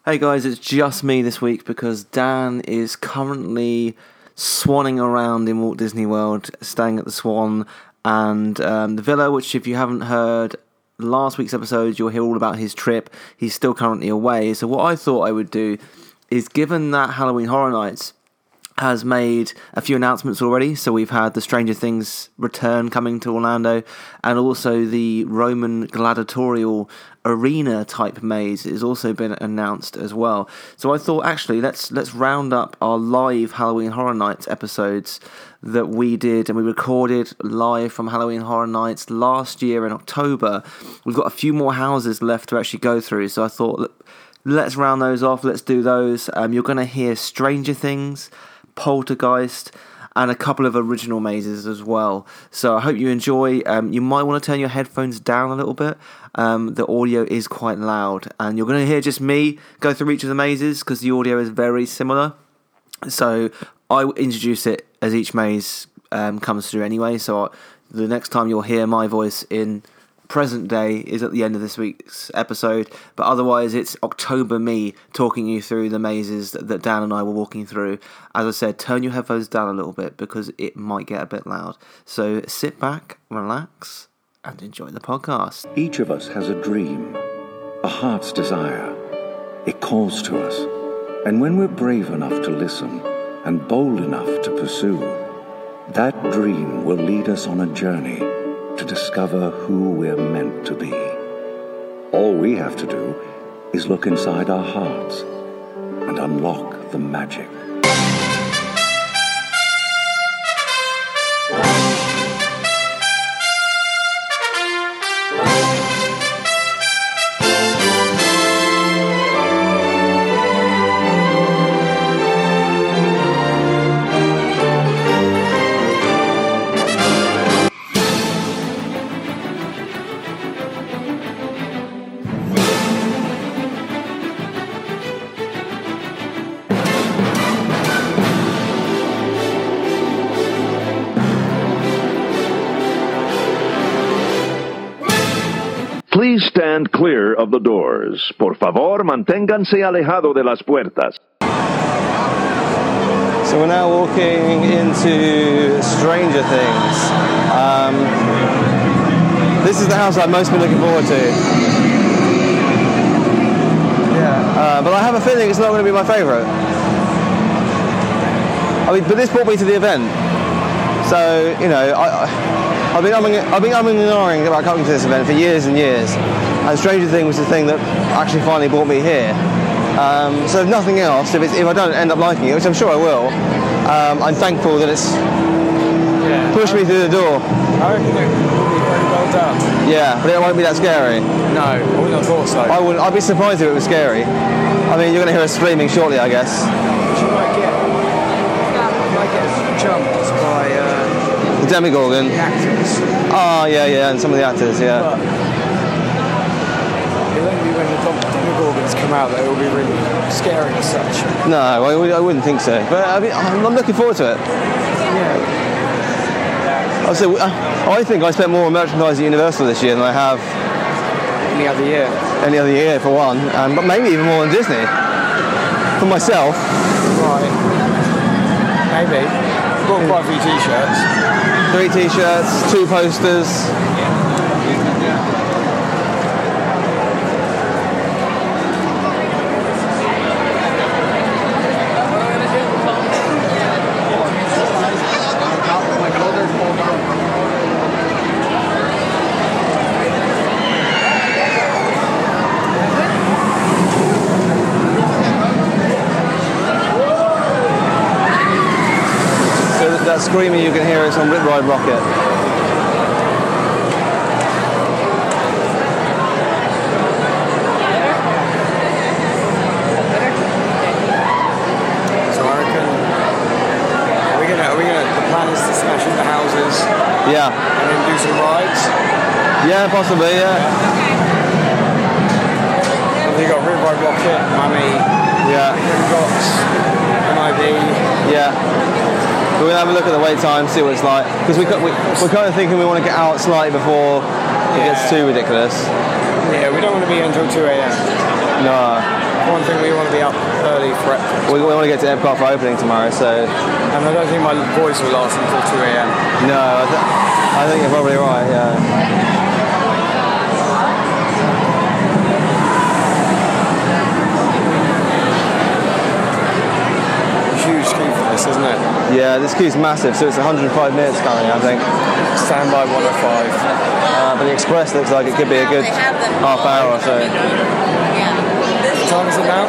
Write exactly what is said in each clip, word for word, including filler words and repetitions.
Hey guys, it's just me this week because Dan is currently swanning around in Walt Disney World, staying at the Swan and um, the Villa, which if you haven't heard last week's episode, you'll hear all about his trip. He's still currently away. So what I thought I would do is, given that Halloween Horror Nights has made a few announcements already, so we've had the Stranger Things return coming to Orlando, and also the Roman gladiatorial arena type maze has also been announced as well. So I thought, actually, let's let's round up our live Halloween Horror Nights episodes that we did, and we recorded live from Halloween Horror Nights last year in October. We've got a few more houses left to actually go through, so I thought, look, let's round those off. Let's do those. Um, you're going to hear Stranger Things, Poltergeist, and a couple of original mazes as well. So I hope you enjoy. Um, you might want to turn your headphones down a little bit. Um, the audio is quite loud, and you're going to hear just me go through each of the mazes because the audio is very similar. So I introduce it as each maze um, comes through anyway. So the next time you'll hear my voice in present day is at the end of this week's episode, but otherwise it's October me talking you through the mazes that, that Dan and I were walking through. As I said, turn your headphones down a little bit because it might get a bit loud. So sit back, relax, and enjoy the podcast. Each of us has a dream, a heart's desire. It calls to us, and when we're brave enough to listen and bold enough to pursue, that dream will lead us on a journey to discover who we're meant to be. All we have to do is look inside our hearts and unlock the magic. Please stand clear of the doors. Por favor, manténganse alejado de las puertas. So we're now walking into Stranger Things. Um, this is the house I've most been looking forward to. Yeah. Uh, but I have a feeling it's not going to be my favourite. I mean, but this brought me to the event. So, you know, I... I I've been umming, I've been umming and ahhing about coming to this event for years and years, and Stranger Things was the thing that actually finally brought me here. Um, so if nothing else, if, it's, if I don't end up liking it, which I'm sure I will, um, I'm thankful that it's yeah, pushed me through the door. I reckon it will be very well done. Yeah, but it won't be that scary. No, I wouldn't have thought so. I wouldn't. I'd be surprised if it was scary. I mean, you're going to hear us screaming shortly, I guess. She might get, might get jumped by uh, the Demogorgon. The actors. Oh, yeah, yeah, and some of the actors, yeah. But it won't be when the Demogorgons come out that it will be really scary as such. No, I, I wouldn't think so. But I mean, I'm looking forward to it. Yeah. I, say, I think I spent more on merchandise at Universal this year than I have any other year. Any other year, for one, um, but maybe even more than Disney. For myself. Right. Maybe. Bought quite a few t-shirts. Three t-shirts, two posters. That screaming you can hear is on Rip Ride Rocket. So I reckon, are we gonna, are we gonna, the plan is to smash into houses. Yeah. And then do some rides. Yeah, possibly, yeah. And we got Rip Ride Rocket, Mummy. Yeah. Rocks, M I B. Yeah. We're going to have a look at the wait time, see what it's like. Because we, we, we're kind of thinking we want to get out slightly before it yeah. gets too ridiculous. Yeah, we don't want to be here until two a.m. No. One thing we want for We, we want to get to Epcot for opening tomorrow, so... And I don't think my voice will last until two a.m. No, I, th- I think you're probably right, yeah. Huge queue for this, isn't it? Yeah, this queue's massive, so it's one hundred five minutes coming, I think. Standby one oh five. Uh, but the Express looks like it could be a good half hour or so. What time is it now?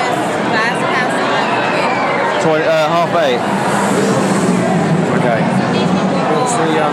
twenty, uh, half eight. Okay. What's the, um...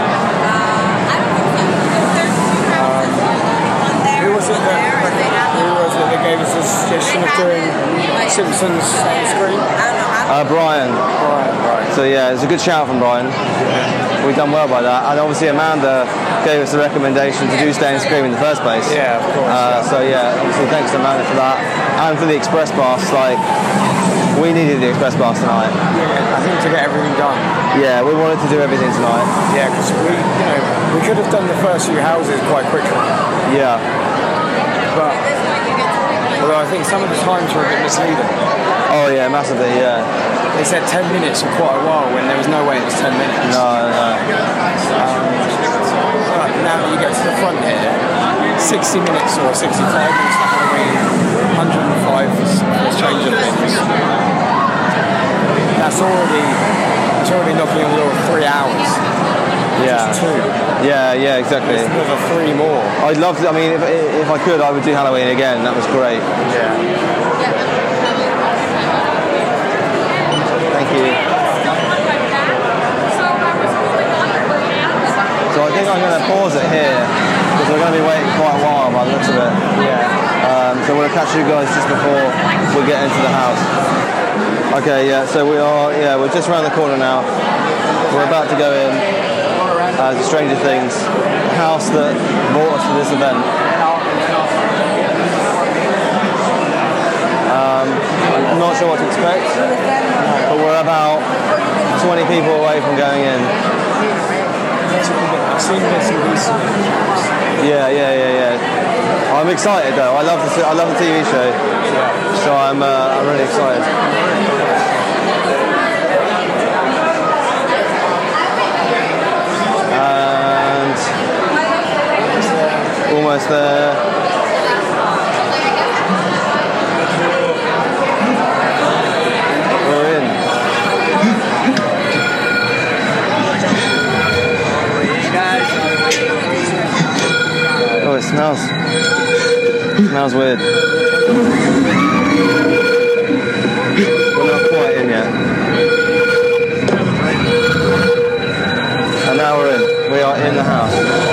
um who was it that, who was it that gave us the suggestion of doing Simpsons on screen? Uh, Brian. Brian, right. So yeah, it's a good shout from Brian. We've done well by that. And obviously Amanda gave us the recommendation to do Stay and Scream in the first place. Yeah, of course. Uh, so yeah, obviously thanks to Amanda for that. And for the Express Pass, like, we needed the Express Pass tonight. Yeah, I think to get everything done. Yeah, we wanted to do everything tonight. Yeah, because we, you know, we could have done the first few houses quite quickly. Yeah. But, although I think some of the times were a bit misleading. Oh yeah, massively, yeah. They said ten minutes for quite a while when there was no way it was ten minutes. No, no. Um, but now that you get to the front here, sixty minutes or sixty-five minutes for Halloween, one hundred and five for Stranger Things. That's already, that's already knocking on the door of three hours. Yeah. Just two. Yeah, yeah, exactly. There's another three more. I'd love to, I mean, if, if I could, I would do Halloween again. That was great. Yeah. Thank you. So I think I'm going to pause it here because we're going to be waiting quite a while by the looks of it. Yeah. Um, so we'll catch you guys just before we get into the house. Okay, yeah. So we are, yeah, we're just around the corner now. We're about to go in uh, to Stranger Things, the house that brought us to this event. Um, I'm not sure what to expect, but we're about twenty people away from going in. I've seen this in recent. Yeah, yeah, yeah, yeah. I'm excited though. I love the I love the T V show, so I'm uh, I'm really excited. And almost there. Oh, it smells. It smells weird. We're not quite in yet. And now we're in. We are in the house.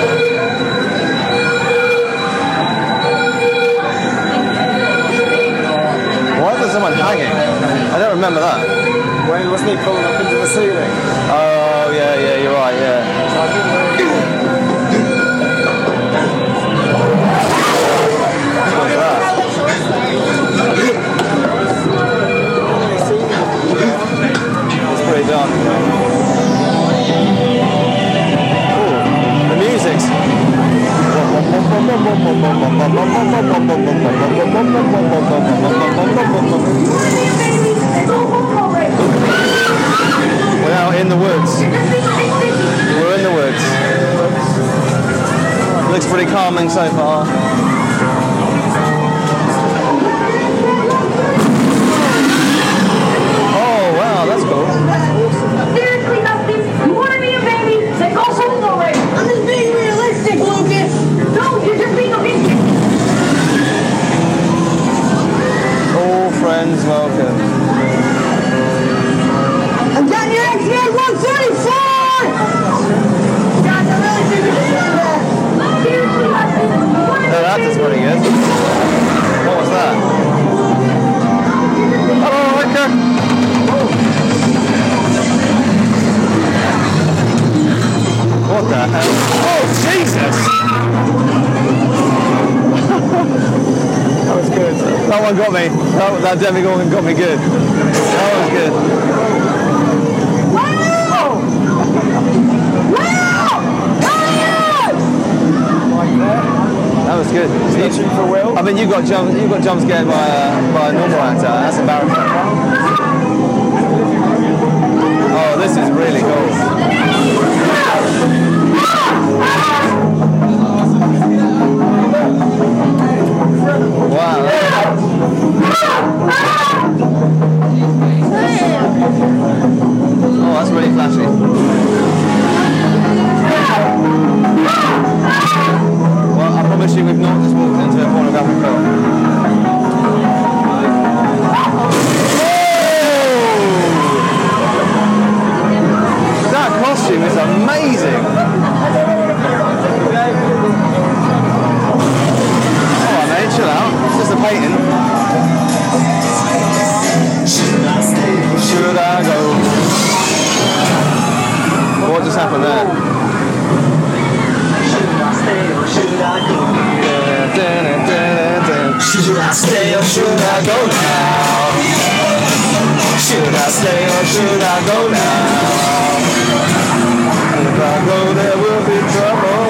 Why is there someone hanging? I don't remember that. Wayne, wasn't he pulling up into the ceiling? Oh, yeah, yeah, you're right, yeah. So I think we're It's pretty dark. Ooh, the music's. We're now in the woods. We're in the woods. Looks pretty calming so far. That's cool. Seriously, Dustin, you want to be a baby? Then go home already. I'm just being realistic, Lucas. No, you're just being a baby. All friends welcome. I'm getting your X-Men one thirty-four! Guys, I really think we should do that. Seriously, Dustin, you want to be Oh, a that is baby? pretty good. What was that? Hello, Ricker. What the hell? Oh, Jesus! that was good. That one got me. That, that Demogorgon got me good. That was good. Wow! Wow! That was good. Searching for Will. I mean, you got jump, you got jump scared by a, by a normal actor. That's embarrassing. this is really cool. Wow. Oh, that's really flashy. Well, I promise you we've not just walked into a pornographic film. That costume is amazing. Alright mate, chill out. It's just a painting. Should I go? What just happened there? Should I stay or should I go now? Should I stay or should I go now? If I go there will be trouble.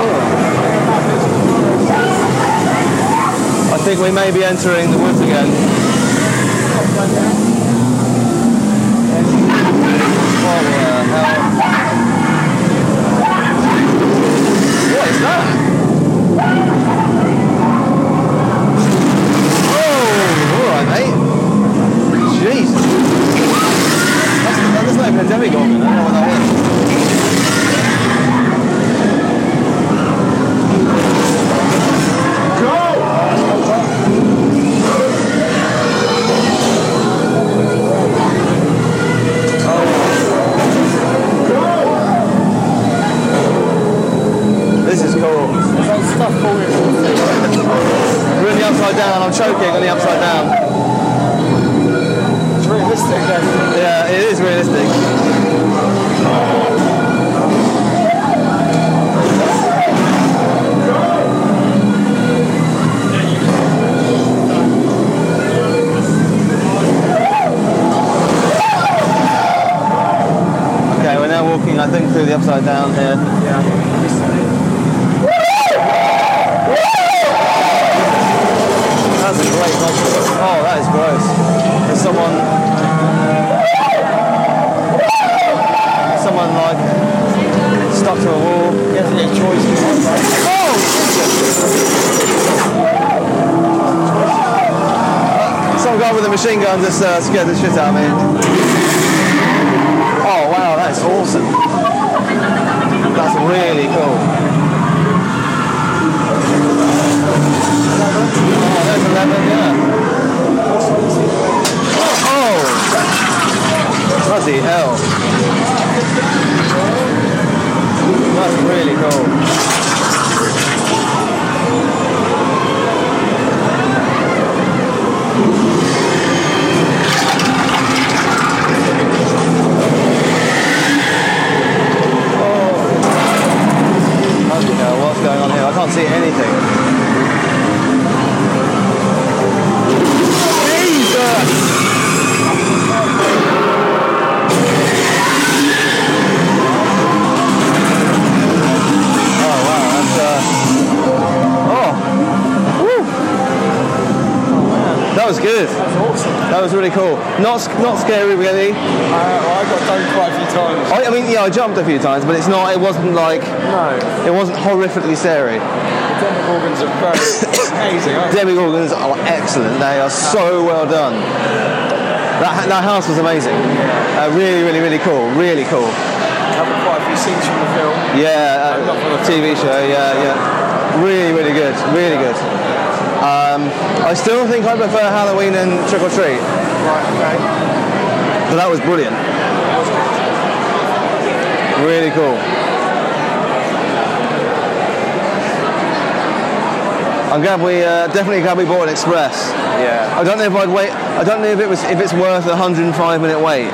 I think we may be entering the woods again. What the hell? What is that? Alright, mate. Jesus. That's, that's like a pandemic organ. I don't know what that is. Go! This is cool. There's stuff falling from the thing. We're in the upside down. I'm choking on the upside down. It's realistic then. Yeah, it is realistic. Okay, we're now walking, I think, through the upside down here. Yeah. That's a great costume. Oh, that is gross. There's someone... Someone, like, stuck to a wall. You have to make choices. Oh! Some guy with a machine gun just uh, scared the shit out of me. Oh, wow, that's awesome. That's really cool. Oh, there's eleven, yeah. Oh! Bloody hell. That's really cool. What's going on here? I can't see anything. Jesus! Oh wow, that's uh oh. Woo. Oh man. That was good. That was awesome. That was really cool. Not not scary really. Uh, well, I got done quite a few times. I, I mean, yeah, I jumped a few times, but it's not. It wasn't like. No. It wasn't horrifically scary. The Demogorgons are very amazing, aren't they? Demogorgons are excellent. They are so well done. That that house was amazing. Uh, really, really, really cool. Really cool. Covered quite a few scenes from the film. Yeah, No, not from the uh, T V show. Yeah, yeah. Really, really good. Really good. Um, I still think I prefer Halloween and Trick or Treat. Right, okay. But that was brilliant. Really cool. I'm glad we uh, definitely glad we bought an express. Yeah. I don't know if I'd wait. I don't know if it was if it's worth a one hundred five minute wait.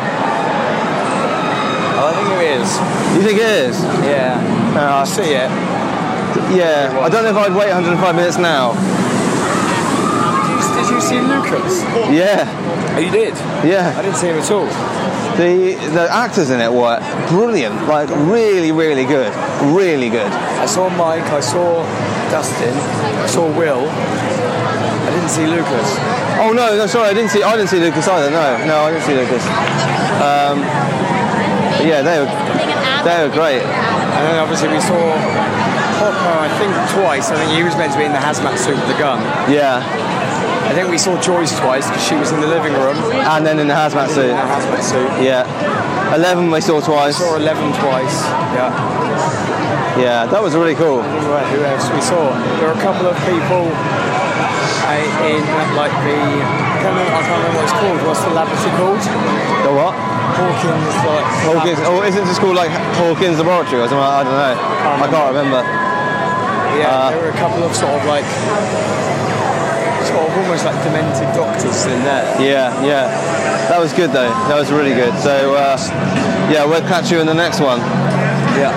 I think it is. You think it is? Yeah. Uh, I see it. yeah. I don't know if I'd wait one hundred five minutes now. Did you, did you see Lucas? Yeah. Oh, you did? Yeah. I didn't see him at all. The the actors in it were brilliant. Like really, really good. Really good. I saw Mike, I saw Dustin, I saw Will. I didn't see Lucas. Oh no, no, sorry, I didn't see. I didn't see Lucas either. No, no, I didn't see Lucas. Um, But yeah, they were they were great. And then obviously we saw Hopper, I think twice. I think he was meant to be in the hazmat suit with the gun. Yeah. I think we saw Joyce twice because she was in the living room. And then in the hazmat suit. In the hazmat suit. Yeah. Eleven we saw twice. We saw Eleven twice. Yeah. Yeah, that was really cool. Who else we saw? There were a couple of people uh, in like the I can't, remember, I can't remember what it's called. What's the laboratory called? The what? Hawkins, like Hawkins. Oh, isn't it just called like Hawkins Laboratory or something? I don't know. I can't remember. Yeah, uh, there were a couple of sort of like, sort of almost like demented doctors in there. Yeah, yeah. That was good though. That was really good. So uh, yeah, we'll catch you in the next one. Yeah.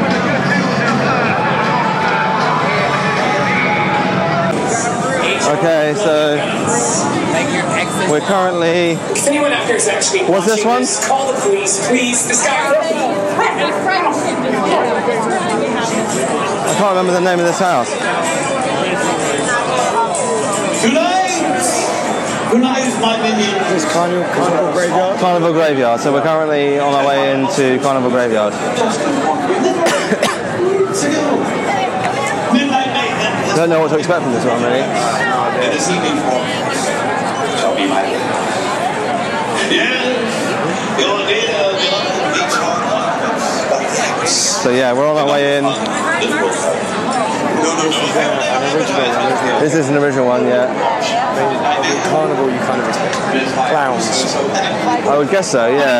Okay, so we're currently. What's this one? Call the police, please. This guy. I can't remember the name of this house. Tonight, tonight, my minions. This Carnival, Carnival Graveyard. Carnival Graveyard. So we're currently on our way into Carnival Graveyard. I don't know what to expect from this one, really. This evening for shall be my So yeah, we're on our way in. This is an original one, yeah. In Carnival, you kind of expect clowns. I would guess so, yeah.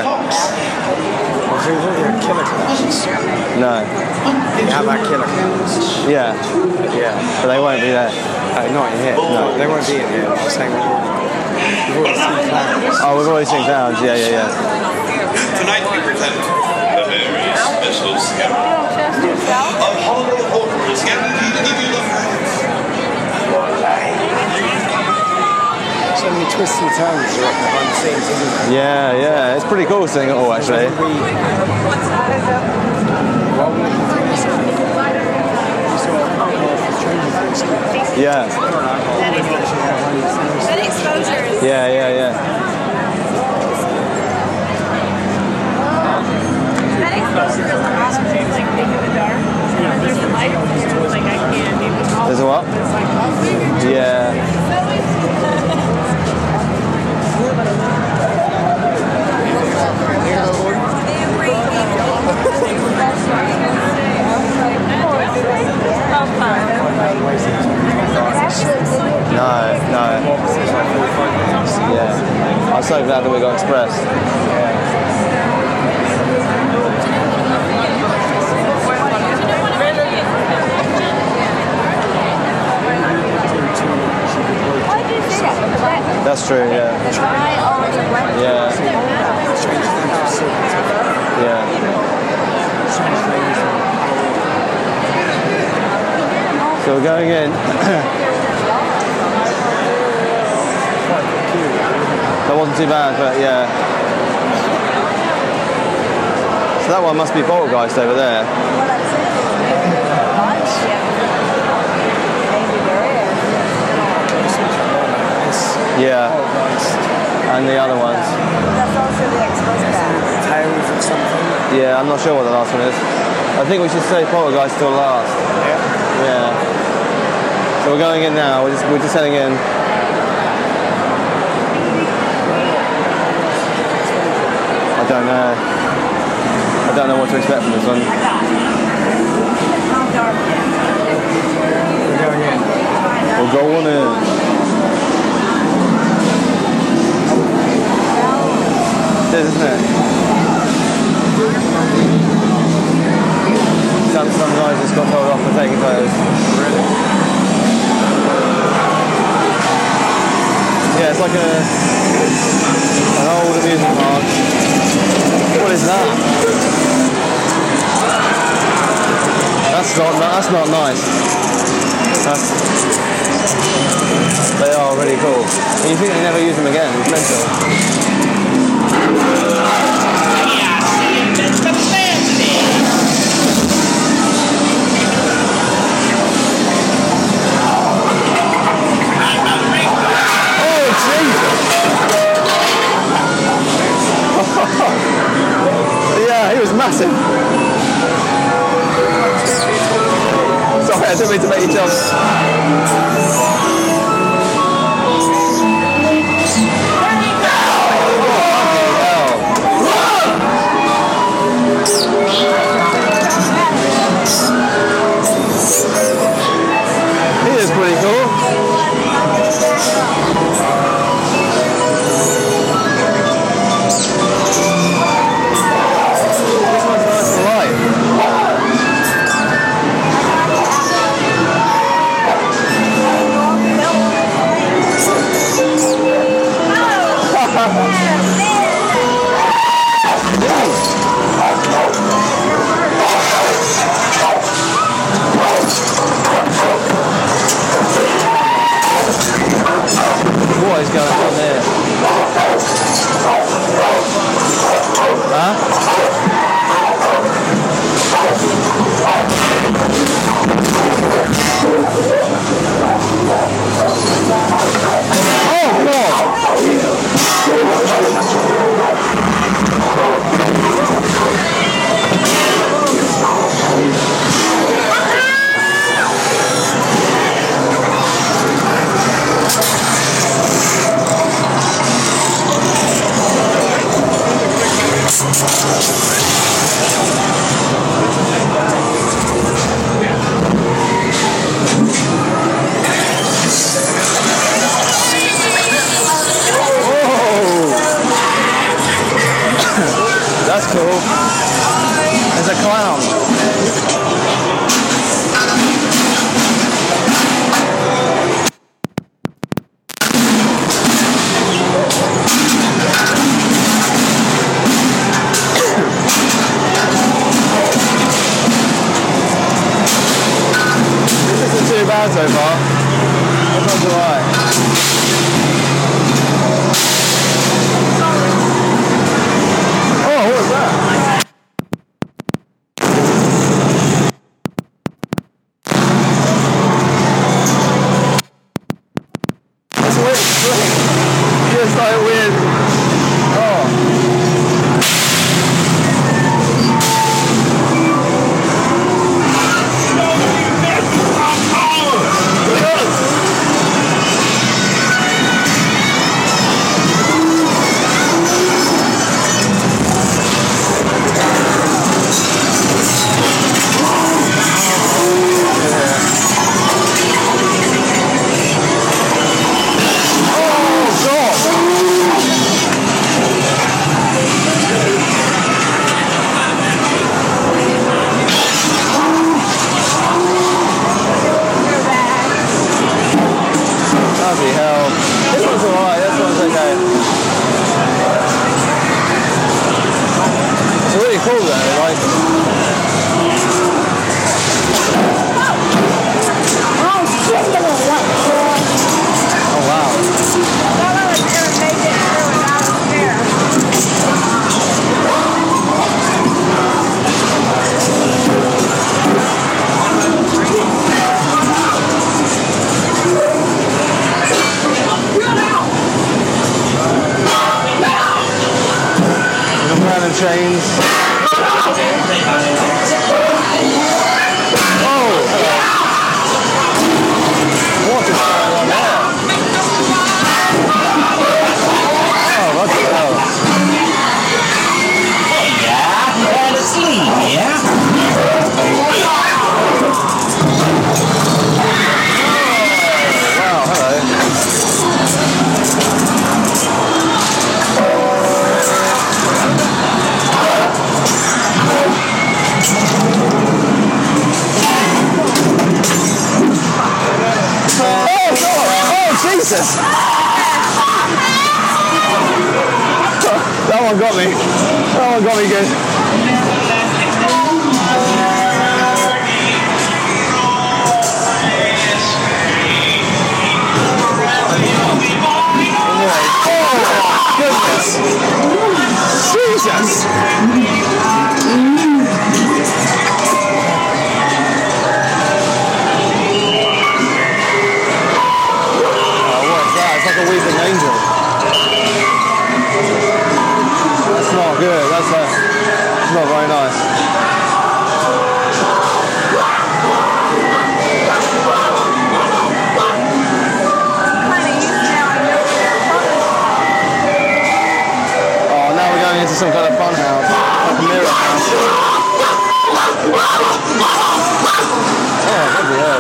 Killer clowns. No. You have our killer clowns. Yeah. Yeah. But they won't be there. Uh, not in here. No, they won't be in here. I'm saying we've already seen clowns. Oh, we've already seen clowns. Yeah, yeah, yeah. Tonight we present a very special scare. A holiday horror is guaranteed to give you the So many twists and turns behind the scenes, isn't there? Yeah, yeah. It's pretty cool seeing it all, actually. Yeah. Good exposures. Yeah, yeah, yeah. That exposure is awesome. Like big in the dark. There's a light. Like I can't even. There's a what? Yeah. No, no. Yeah. I'm so glad that we got Express. That's true, yeah. Yeah. Yeah. So we're going in. That wasn't too bad, but yeah. So that one must be Poltergeist over there. Yeah. And the other ones. That's also the exposure. Tales or something. Yeah, I'm not sure what the last one is. I think we should say Poltergeist till last. Yeah. Yeah. So we're going in now. We're just we're just heading in. I don't know. I don't know what to expect from this one. We're going in. We're going in. It is, isn't it? Some, some guys just got told off for taking photos. Really? Yeah, it's like a an old amusement park. What is that? That's not that's not nice. That's, they are really cool. And you think they never use them again? It's mental. Yeah, he massive. Sorry, I didn't mean to make you jump. He is pretty cool. This one's nice and light. What is going on there? Huh? Oh, God! That's cool. There's a clown. This isn't too bad so far. This one's alright. Oh, what was that? That's weird. Just like weird. Oh. Bloody hell. This one's alright, this one's okay. It's really cool though, like. Oh wow. And chains. Oh, hello. What is going on there? Oh, what the hell? Yeah, and asleep, yeah? Wow, hello. Jesus! That one got me. That one got me good. Oh, goodness! Jesus! Like a weeping angel. That's not good. That's, uh, that's not very nice. is some kind of fun house, like a mirror house. Oh, bloody hell.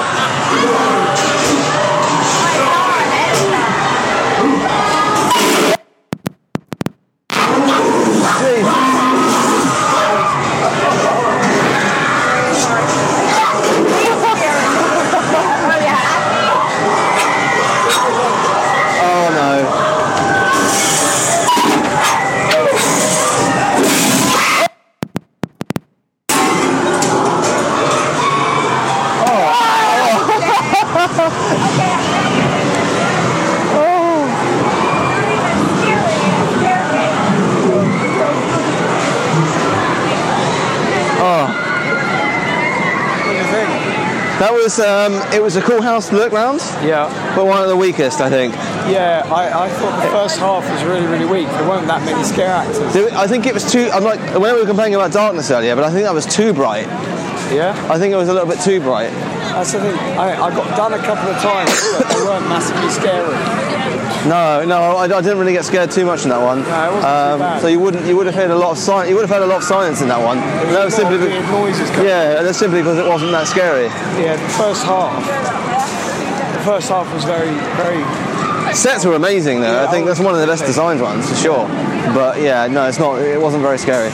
That was, um, it was a cool house to look round. Yeah. But one of the weakest, I think. Yeah, I, I thought the first half was really, really weak. There weren't that many scare actors. There- I think it was too, I'm like, when we were complaining about darkness earlier, but I think that was too bright. Yeah? I think it was a little bit too bright. That's the thing. I, I got done a couple of times, but they weren't massively scary. No, no, I, I didn't really get scared too much in that one. No, it wasn't um, too bad. So you wouldn't, you would have heard a lot of silence. You would have heard a lot of silence in that one. There was That a was lot simply of weird noises coming. Yeah, that's simply because it wasn't that scary. Yeah, the first half. The first half was very, very. Sets were amazing though. Yeah, I think that's one of the best designed ones for sure. But yeah, no, it's not. It wasn't very scary.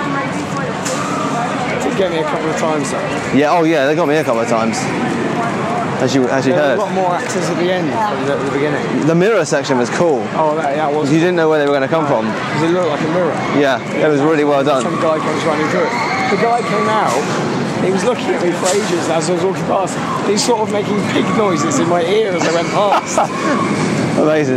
It get me a couple of times though. Yeah. Oh yeah, they got me a couple of times. As you as you There were heard. a lot more actors at the end than at the beginning. The mirror section was cool. Oh, that, that was. You didn't know where they were going to come from. Because it looked like a mirror. Yeah, it was really well done. Some guy comes running through it. The guy came out. He was looking at me for ages as I was walking past. He's sort of making big noises in my ear as I went past. Amazing.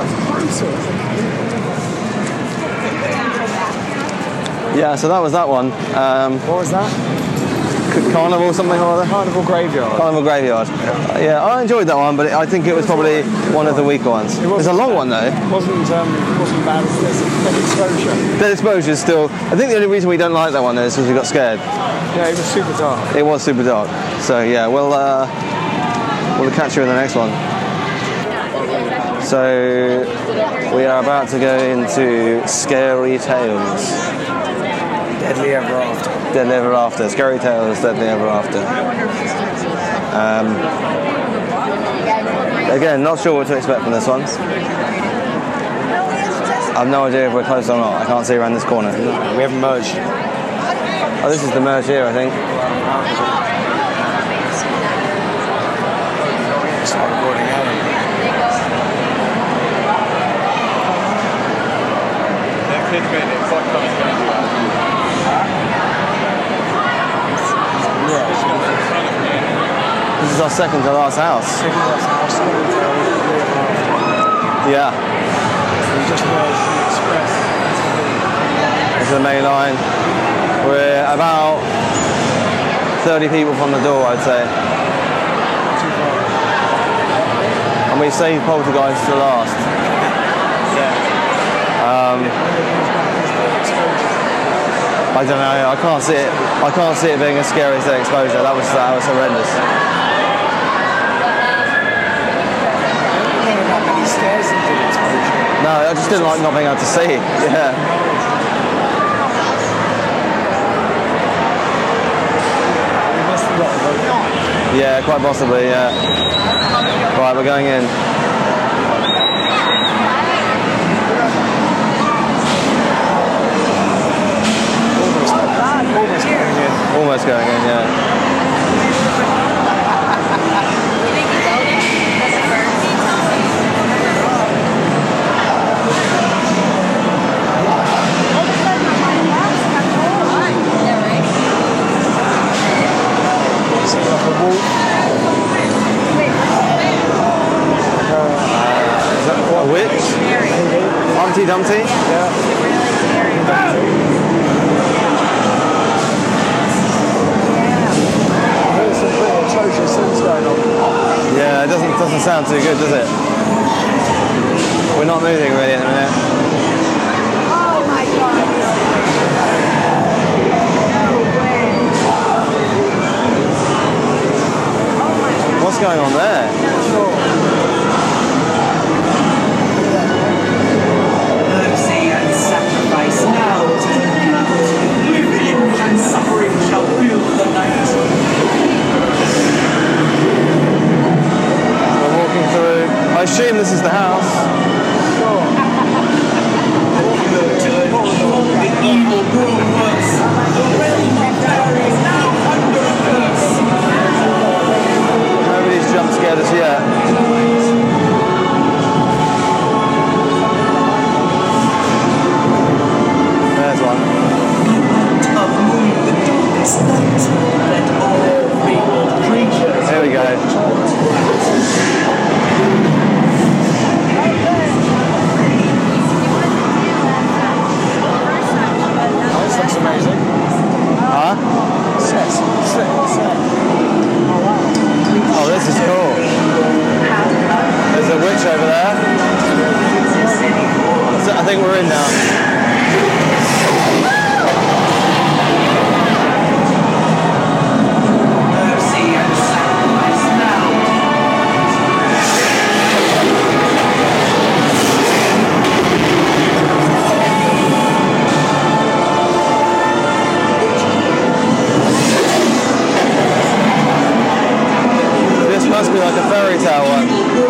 Yeah, so that was that one. Um, what was that? Carnival something or other? Carnival Graveyard. Carnival Graveyard. Uh, yeah, I enjoyed that one, but I think it was probably one of the weaker ones. It was a long one though. It wasn't, um, it wasn't bad as this. Dead Exposure. Dead Exposure is still. I think the only reason we don't like that one is because we got scared. Yeah, it was super dark. It was super dark. So yeah, we'll uh, we'll catch you in the next one. So we are about to go into Scary Tales. Deadly Ever After. Deadly Ever After. Scary Tales, Deadly Ever After. Um, again, not sure what to expect from this one. I have no idea if we're close or not. I can't see around this corner. We haven't merged. Oh, this is the merge here, I think. Start recording out. This is our second to last house. Second to last house. Yeah. We just merged the Express. This is the main line. We're about thirty people from the door, I'd say. And we saved Poltergeist to last. Um, I don't know. I can't see it. I can't see it being as scary as Dead Exposure. That was that was horrendous. No, I just didn't like not being able to see. Yeah. Yeah, quite possibly, yeah. Right, we're going in. Almost going in. Almost going in, yeah. A witch? Humpty Dumpty? Yeah. There's some pretty atrocious things going on. Yeah, it doesn't doesn't sound too good, does it? We're not moving really at the minute. Oh my god. What's going on there? Mercy and sacrifice now. think we're in now. This must be like a fairy tale one.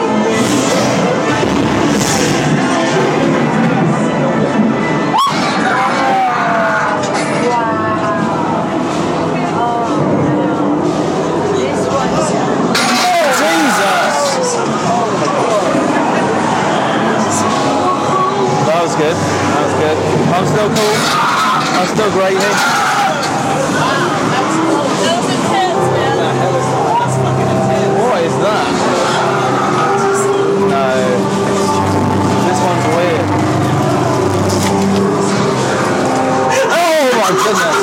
Good. That was good. I'm still cool. I'm still great here. What is that? No. This one's weird. Oh my goodness.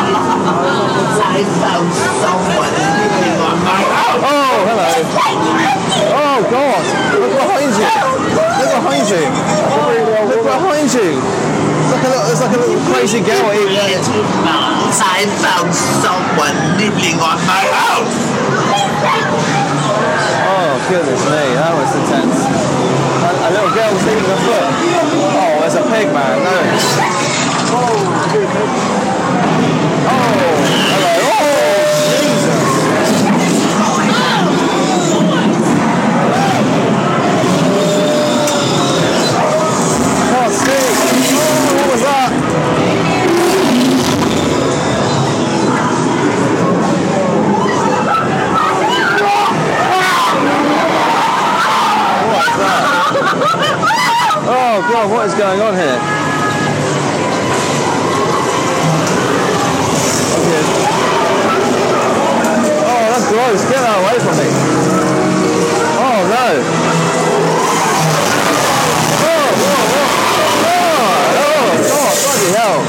Oh, hello. Oh God. Look behind you. Look behind you. Look behind you. It's like a little, it's like a little crazy girl eating. I found someone nibbling on my house. Oh goodness me, that was intense. A, a little girl was eating a foot. Oh, there's a pig, man. No. Oh, hello. Oh, Jesus. Can't see. Oh, what was that? Oh God, what is going on here? Okay. Oh, that's gross. Get that away from me. Oh no. Oh, whoa, whoa. Oh, oh, God, bloody hell.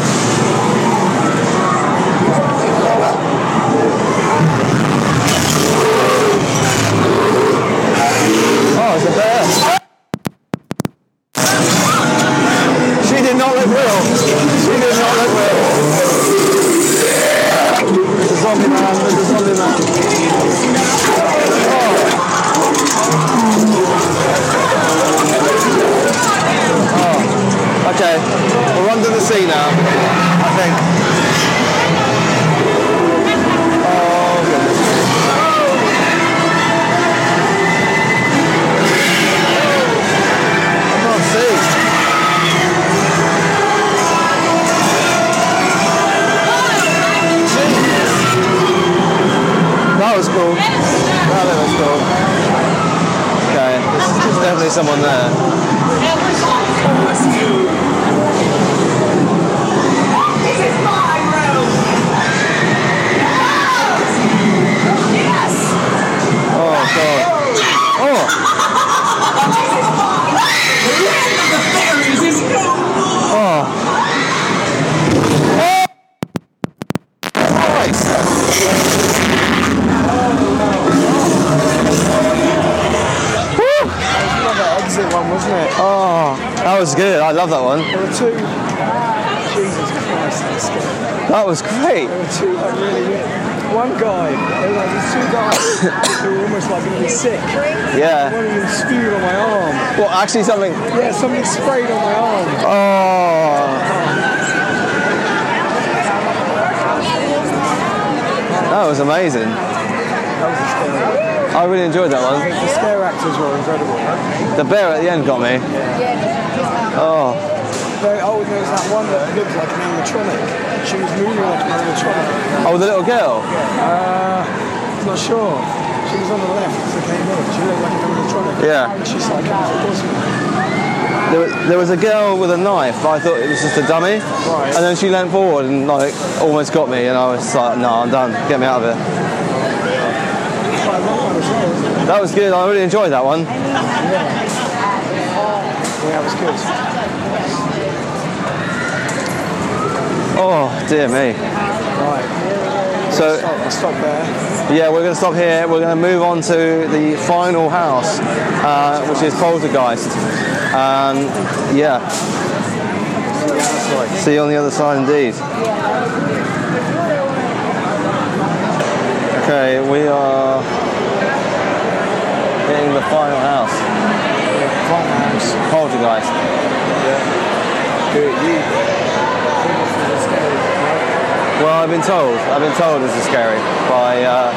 Oh, it's a bear. She did not look real. She did not look real. There's a zombie man. There's a zombie man. Oh. Oh. Okay. We're under the sea now, I think. Oh, goodness. I can't see. That was cool. That was cool. Okay, there's, there's definitely someone there. This is my room! Yes! Oh, God. Oh! Oh! Oh, that was good. I love that one. There were two. Jesus Christ, that's scary. That was great. There were two, like, really weird. One guy, there were like these two guys who were almost like going to be sick. Yeah. One of them spewed on my arm. What, actually something? Yeah, something sprayed on my arm. Oh. That was amazing. That was a scary one. I really enjoyed that one. The scare actors were incredible. The bear at the end got me. Oh. There, oh, there was that one that looked like an animatronic. She was moving like an animatronic. Oh, the little girl? Uh, I'm not sure. She was on the left as I came in. She looked like an animatronic. Yeah. And she's like, awesome. There was, there was a girl with a knife, but I thought it was just a dummy. Right. And then she leant forward and like almost got me, and I was like, no, I'm done. Get me out of here. That was good. I really enjoyed that one. Yeah, yeah, it was good. Oh dear me. Right. So Stop, I'll stop there. yeah, we're going to stop here. We're going to move on to the final house, uh, which is Poltergeist. Um, yeah. See you on the other side indeed. Okay, we are getting the final house. Final house. Poltergeist. Yeah. Good. You. Well, I've been told. I've been told this is scary by uh,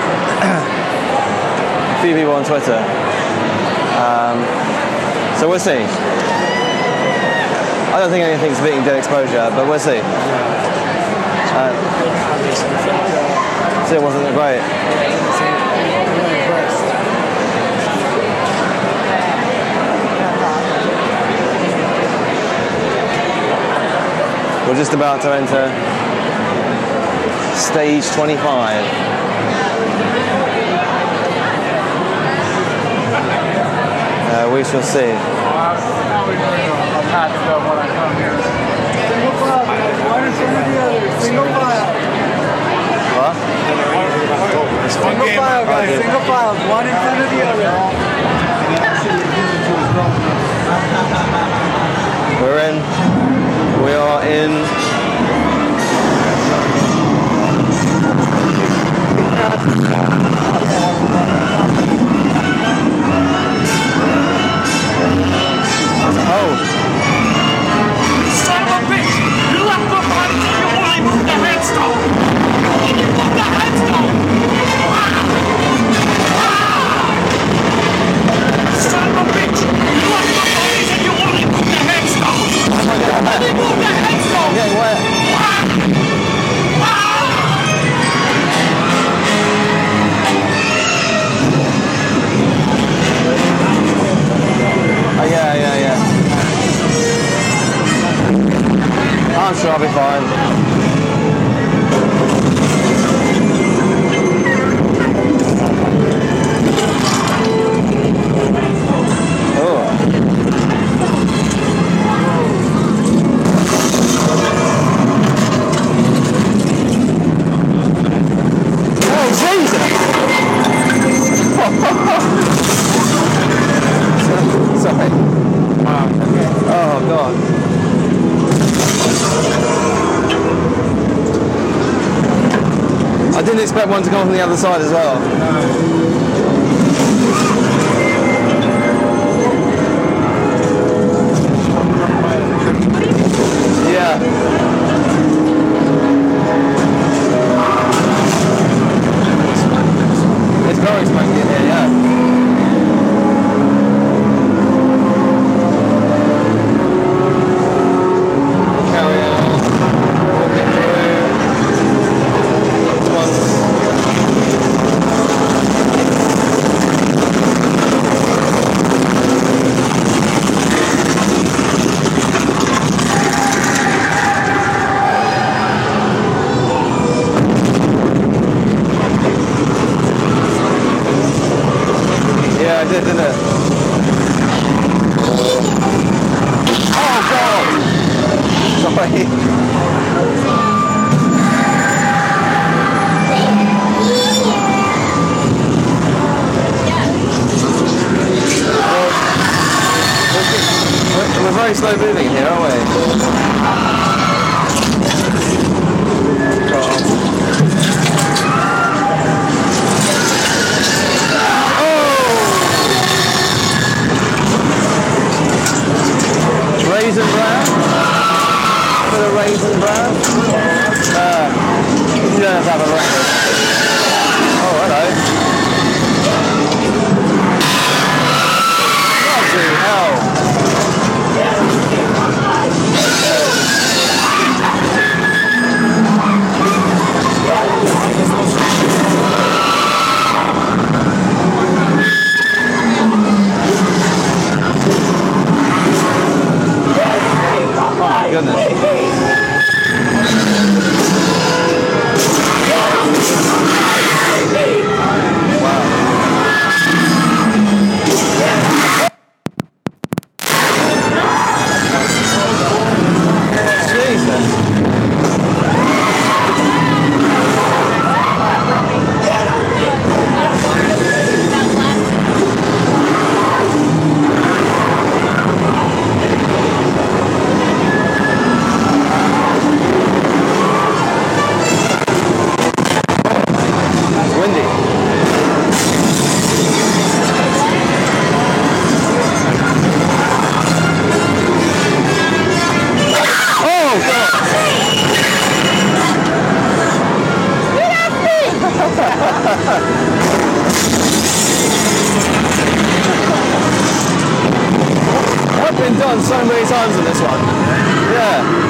a few people on Twitter. Um, so we'll see. I don't think anything's beating dead exposure, but we'll see. Uh, so it wasn't great. We're just about to enter stage twenty-five. Uh, we shall see. Single file. What? Single file, guys. Single files. One in front of the other. We're in. We are in. Oh. Son of a bitch! You left my body till you want to move the headstone! Can you move the headstone? Son of a bitch! You left my body till you want to move the headstone! Let me move the headstone! Yeah, what? Oh, yeah, yeah, yeah. I'm sure I'll be fine. Oh. Oh, Jesus! Sorry. Oh, God. I didn't expect one to come from the other side as well. Yeah. It's very smoky in here, yeah. Carry on. Walking through. Come on. Yeah, I did, didn't it? Oh, God! Sorry. We're, we're very slow moving here, aren't we? Raisin bran? For the raisin bran? Uh, you don't have to have a record. Oh, hello. Bloody hell. Goodness. fun so many times in this one. Yeah.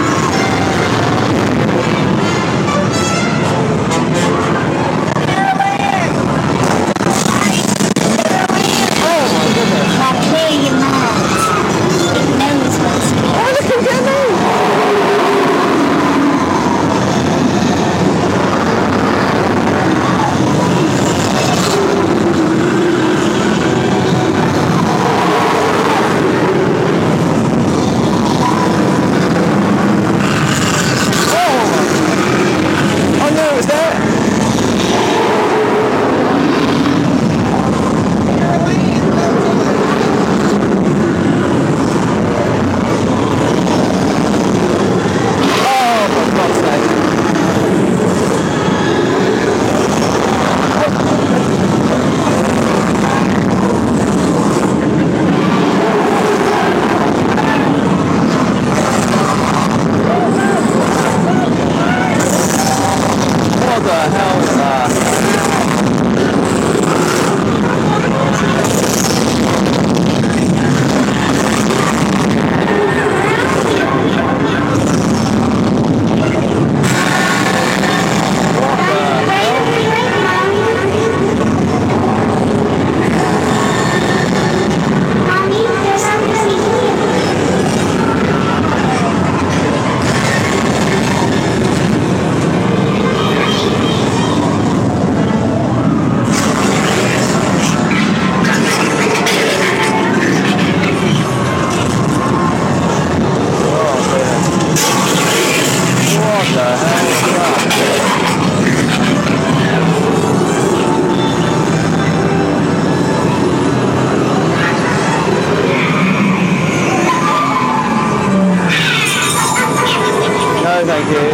Thank you.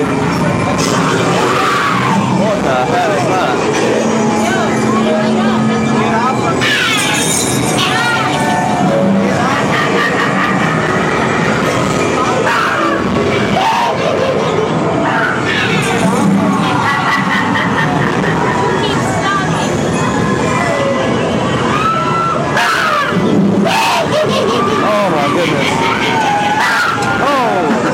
What the hell is that? Oh my goodness. Oh!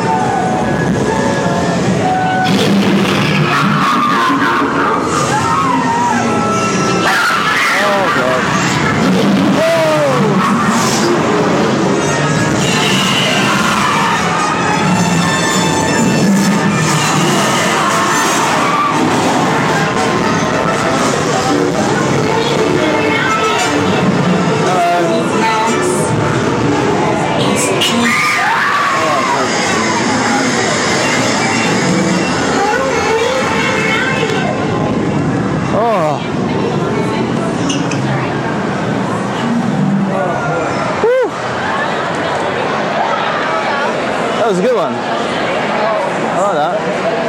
That was a good one. I like that.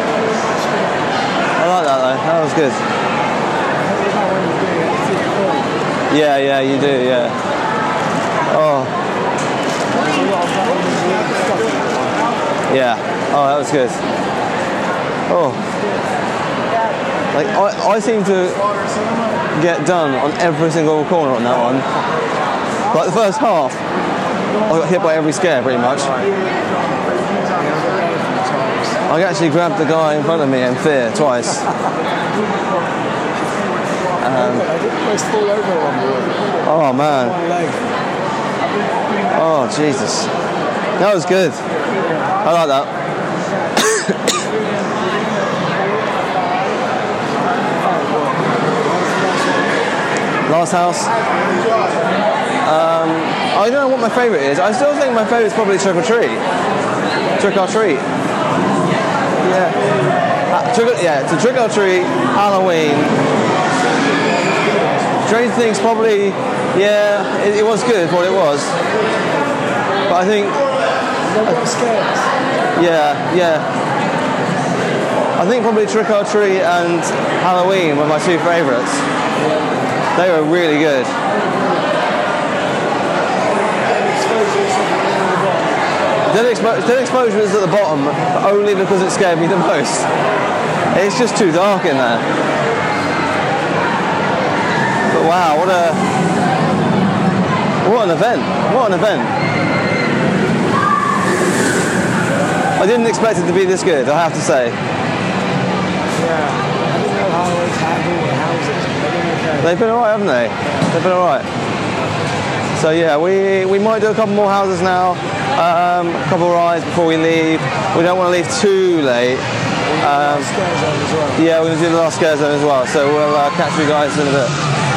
I like that though. That was good. Yeah, yeah, you do, yeah. Oh. Yeah. Oh, that was good. Oh. Like, I, I seem to get done on every single corner on that one. Like the first half, I got hit by every scare pretty much. I actually grabbed the guy in front of me in fear twice. Um, oh man. Oh Jesus. That was good. I like that. Last house. Um, I don't know what my favourite is. I still think my favourite is probably Trick or Treat. Trick or Treat. Yeah. Uh, trick or, yeah, to Trick or Treat, Halloween. Strange Things probably, yeah, it, it was good for what it was. But I think... Yeah, yeah. I think probably Trick or Treat and Halloween were my two favourites. They were really good. Dead, Expo- Dead Exposure is at the bottom only because it scared me the most. It's just too dark in there. But wow, what a what an event! What an event! I didn't expect it to be this good, I have to say. Yeah, I didn't know how it's handled the houses. They've been okay. They've been alright, haven't they? They've been alright. So yeah, we, we might do a couple more houses now, um, a couple of rides before we leave. We don't want to leave too late. Um, Scare zone as well. yeah, we're going to do the last scare zone as well, so we'll uh, catch you guys in a bit.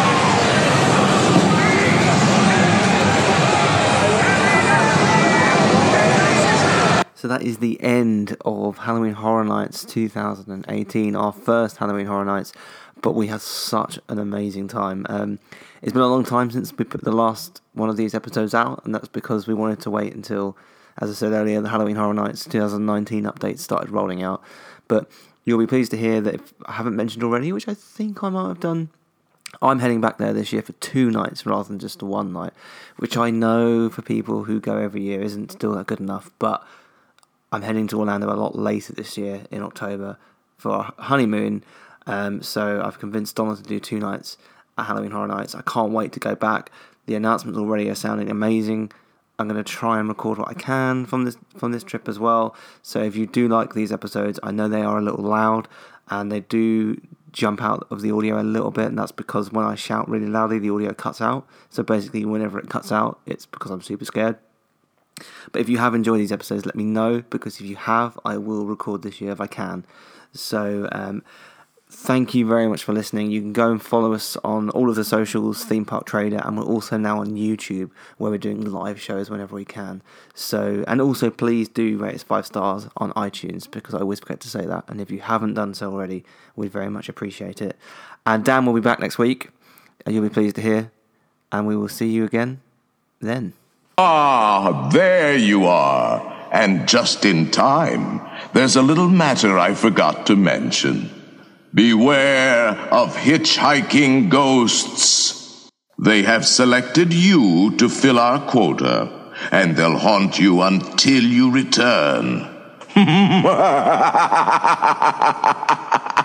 So that is the end of Halloween Horror Nights two thousand eighteen, our first Halloween Horror Nights, but we had such an amazing time. Um, it's been a long time since we put the last one of these episodes out, and that's because we wanted to wait until, as I said earlier, the Halloween Horror Nights twenty nineteen updates started rolling out. But you'll be pleased to hear that if I haven't mentioned already, which I think I might have done, I'm heading back there this year for two nights rather than just one night, which I know for people who go every year isn't still that good enough, but I'm heading to Orlando a lot later this year in October for our honeymoon, um, so I've convinced Donna to do two nights at Halloween Horror Nights. I can't wait to go back. The announcements already are sounding amazing. I'm going to try and record what I can from this from this trip as well. So if you do like these episodes, I know they are a little loud and they do jump out of the audio a little bit, and that's because when I shout really loudly, the audio cuts out. So basically, whenever it cuts out, it's because I'm super scared. But if you have enjoyed these episodes, let me know, because if you have, I will record this year if I can. So um, thank you very much for listening. You can go and follow us on all of the socials, Theme Park Trader, and we're also now on YouTube, where we're doing live shows whenever we can. So, and also please do rate us five stars on iTunes, because I always forget to say that, and if you haven't done so already, we'd very much appreciate it. And Dan will be back next week, and you'll be pleased to hear, and we will see you again then. Ah, there you are, and just in time. There's a little matter I forgot to mention. Beware of hitchhiking ghosts. They have selected you to fill our quota, and they'll haunt you until you return.